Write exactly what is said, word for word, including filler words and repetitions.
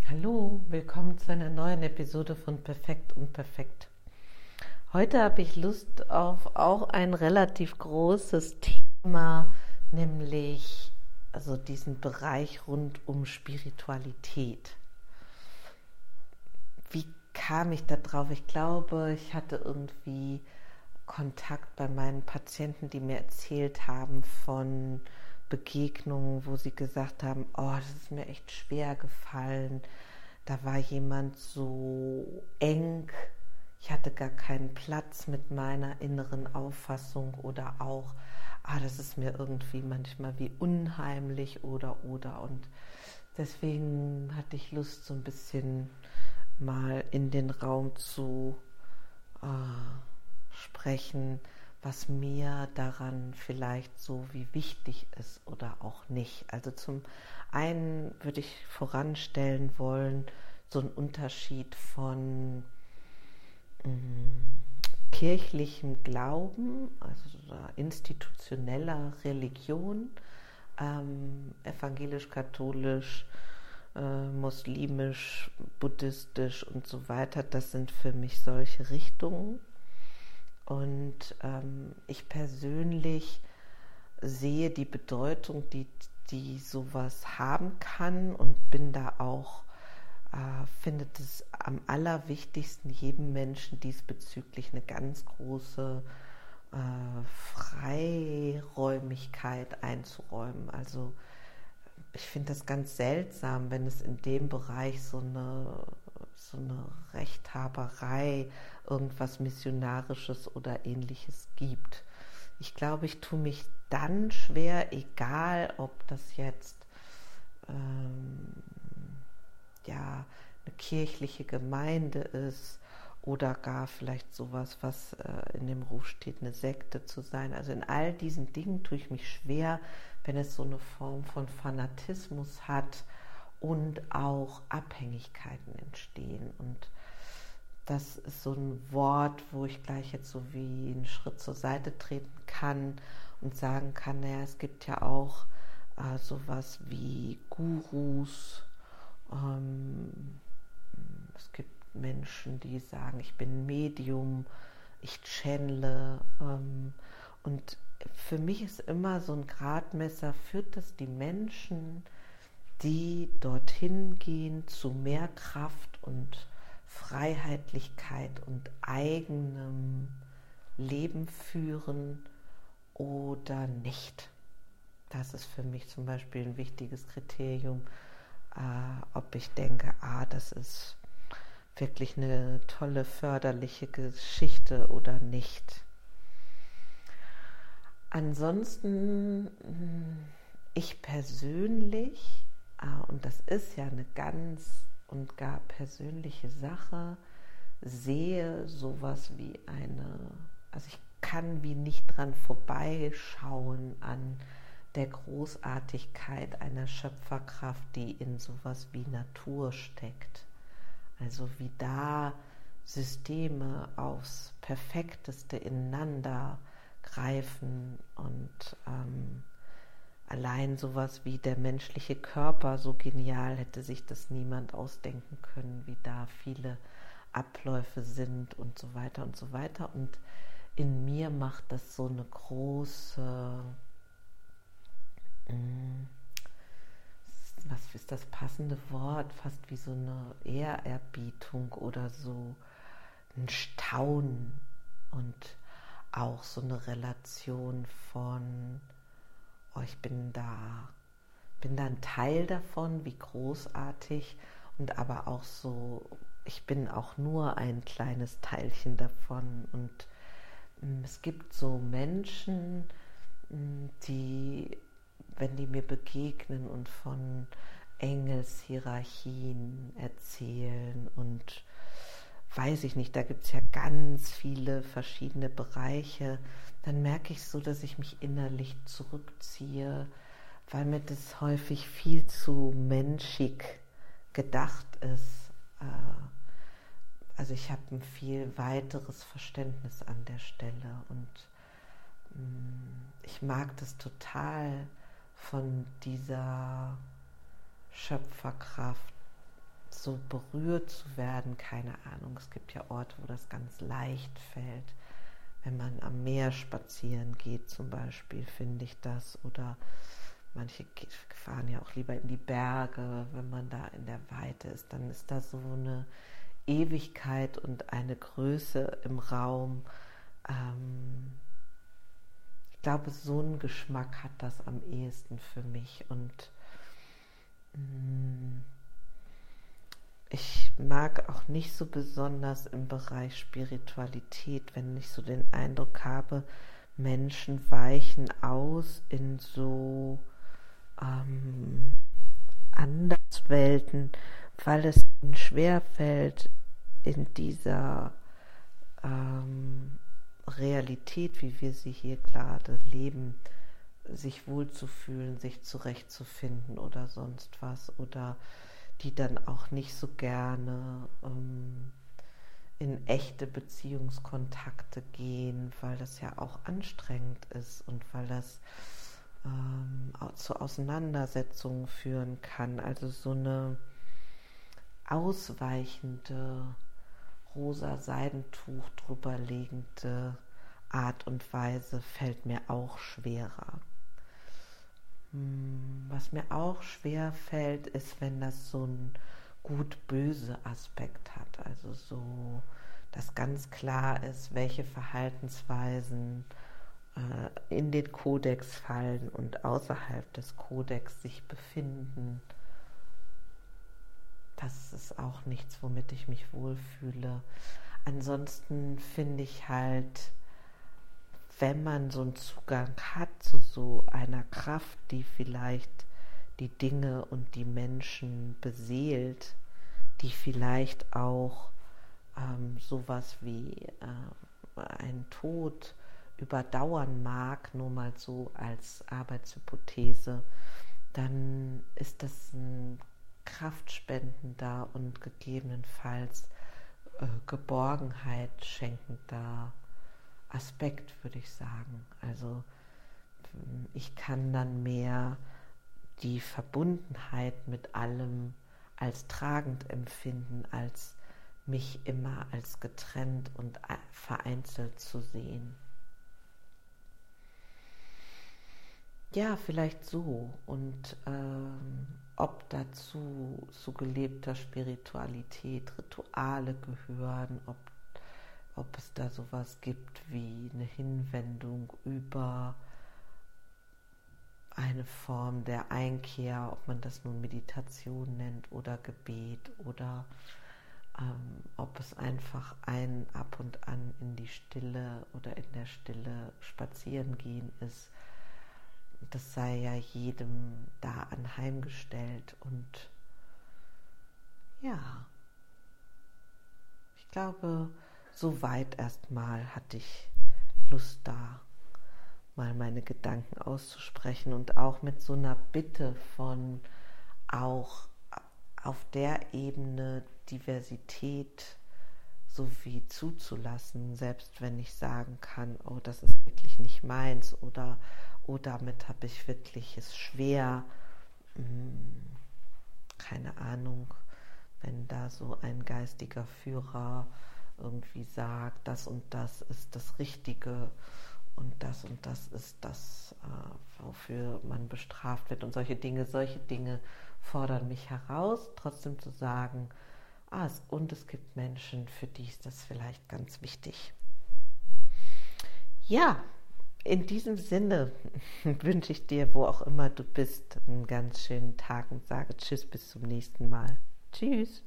Hallo, willkommen zu einer neuen Episode von Perfekt und Perfekt. Heute habe ich Lust auf auch ein relativ großes Thema, nämlich also diesen Bereich rund um Spiritualität. Wie kam ich da drauf? Ich glaube, ich hatte irgendwie Kontakt bei meinen Patienten, die mir erzählt haben von Begegnungen, wo sie gesagt haben, oh, das ist mir echt schwer gefallen. Da war jemand so eng, ich hatte gar keinen Platz mit meiner inneren Auffassung oder auch, ah, das ist mir irgendwie manchmal wie unheimlich oder oder und deswegen hatte ich Lust, so ein bisschen mal in den Raum zu äh, sprechen, was mir daran vielleicht so wie wichtig ist oder auch nicht. Also zum einen würde ich voranstellen wollen, so ein Unterschied von mh, kirchlichem Glauben, also so institutioneller Religion, ähm, evangelisch-katholisch, äh, muslimisch, buddhistisch und so weiter. Das sind für mich solche Richtungen. Und ähm, ich persönlich sehe die Bedeutung, die, die sowas haben kann und bin da auch, äh, finde es am allerwichtigsten, jedem Menschen diesbezüglich eine ganz große äh, Freiräumigkeit einzuräumen. Also ich finde das ganz seltsam, wenn es in dem Bereich so eine, so eine Rechthaberei, irgendwas Missionarisches oder Ähnliches gibt. Ich glaube, ich tue mich dann schwer, egal ob das jetzt ähm, ja, eine kirchliche Gemeinde ist oder gar vielleicht sowas, was äh, in dem Ruf steht, eine Sekte zu sein. Also in all diesen Dingen tue ich mich schwer, wenn es so eine Form von Fanatismus hat und auch Abhängigkeiten entstehen. Und das ist so ein Wort, wo ich gleich jetzt so wie einen Schritt zur Seite treten kann und sagen kann, naja, es gibt ja auch äh, sowas wie Gurus. Ähm, es gibt Menschen, die sagen, ich bin Medium, ich channele. Ähm, und für mich ist immer so ein Gradmesser, führt das die Menschen, die dorthin gehen, zu mehr Kraft und Freiheitlichkeit und eigenem Leben führen oder nicht. Das ist für mich zum Beispiel ein wichtiges Kriterium, äh, ob ich denke, ah, das ist wirklich eine tolle, förderliche Geschichte oder nicht. Ansonsten, ich persönlich, äh, und das ist ja eine ganz und gar persönliche Sache, sehe sowas wie eine, also ich kann wie nicht dran vorbeischauen an der Großartigkeit einer Schöpferkraft, die in sowas wie Natur steckt. Also wie da Systeme aufs Perfekteste ineinander greifen und ähm, allein sowas wie der menschliche Körper, so genial hätte sich das niemand ausdenken können, wie da viele Abläufe sind und so weiter und so weiter. Und in mir macht das so eine große, was ist das passende Wort, fast wie so eine Ehrerbietung oder so ein Staunen und auch so eine Relation von, oh, ich bin da, bin da ein Teil davon, wie großartig, und aber auch so, ich bin auch nur ein kleines Teilchen davon. Und mh, es gibt so Menschen, mh, die, wenn die mir begegnen und von Engelshierarchien erzählen und weiß ich nicht, da gibt es ja ganz viele verschiedene Bereiche, dann merke ich so, dass ich mich innerlich zurückziehe, weil mir das häufig viel zu menschig gedacht ist. Also ich habe ein viel weiteres Verständnis an der Stelle und ich mag das total, von dieser Schöpferkraft so berührt zu werden, keine Ahnung, es gibt ja Orte, wo das ganz leicht fällt. Wenn man am Meer spazieren geht zum Beispiel, finde ich das. Oder manche fahren ja auch lieber in die Berge, wenn man da in der Weite ist. Dann ist da so eine Ewigkeit und eine Größe im Raum. Ähm, ich glaube, so einen Geschmack hat das am ehesten für mich. Und mh, ich mag auch nicht so besonders im Bereich Spiritualität, wenn ich so den Eindruck habe, Menschen weichen aus in so ähm, Anderswelten, weil es ihnen schwerfällt, in dieser ähm, Realität, wie wir sie hier gerade leben, sich wohlzufühlen, sich zurechtzufinden oder sonst was, oder die dann auch nicht so gerne ähm, in echte Beziehungskontakte gehen, weil das ja auch anstrengend ist und weil das ähm, auch zu Auseinandersetzungen führen kann. Also so eine ausweichende, rosa Seidentuch drüberlegende Art und Weise fällt mir auch schwerer. Was mir auch schwer fällt, ist, wenn das so einen gut-böse Aspekt hat. Also so, dass ganz klar ist, welche Verhaltensweisen äh, in den Kodex fallen und außerhalb des Kodex sich befinden. Das ist auch nichts, womit ich mich wohlfühle. Ansonsten finde ich halt, wenn man so einen Zugang hat zu so einer Kraft, die vielleicht die Dinge und die Menschen beseelt, die vielleicht auch ähm, sowas wie äh, einen Tod überdauern mag, nur mal so als Arbeitshypothese, dann ist das ein kraftspendender und gegebenenfalls äh, Geborgenheit schenkender Aspekt, würde ich sagen. Also ich kann dann mehr die Verbundenheit mit allem als tragend empfinden, als mich immer als getrennt und vereinzelt zu sehen. Ja, vielleicht so. Und ähm, ob dazu zu gelebter Spiritualität Rituale gehören, ob ob es da sowas gibt wie eine Hinwendung über eine Form der Einkehr, ob man das nun Meditation nennt oder Gebet, oder ähm, ob es einfach ein ab und an in die Stille oder in der Stille spazieren gehen ist. Das sei ja jedem da anheimgestellt. Und ja, ich glaube, soweit erstmal hatte ich Lust, da mal meine Gedanken auszusprechen und auch mit so einer Bitte von auch auf der Ebene Diversität sowie zuzulassen, selbst wenn ich sagen kann, oh, das ist wirklich nicht meins, oder oh, damit habe ich wirklich es schwer, hm, keine Ahnung, wenn da so ein geistiger Führer irgendwie sagt, das und das ist das Richtige und das und das ist das, äh, wofür man bestraft wird und solche Dinge, solche Dinge fordern mich heraus, trotzdem zu sagen, ah, es, und es gibt Menschen, für die ist das vielleicht ganz wichtig. Ja, in diesem Sinne wünsche ich dir, wo auch immer du bist, einen ganz schönen Tag und sage Tschüss, bis zum nächsten Mal. Tschüss.